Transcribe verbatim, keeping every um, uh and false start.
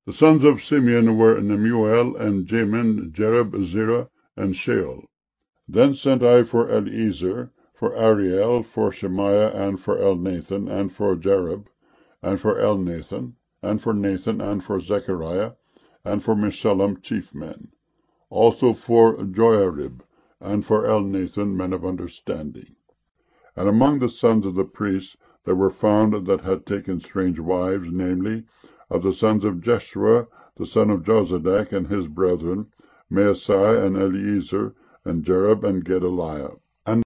The sons of Simeon were Nemuel, and Jamin, Jerib, Zerah, and Sheol. Then sent I for Eliezer, for Ariel, for Shemaiah, and for Elnathan, and for Jerib, and for Elnathan, and for Nathan, and for Zechariah, and for Meshullam, chief men; also for Joiarib, and for Elnathan, men of understanding. And among the sons of the priests there were found that had taken strange wives, namely, of the sons of Jeshua, the son of Jozadak, and his brethren, Maasai, and Eliezer, and Jerib, and Gedaliah.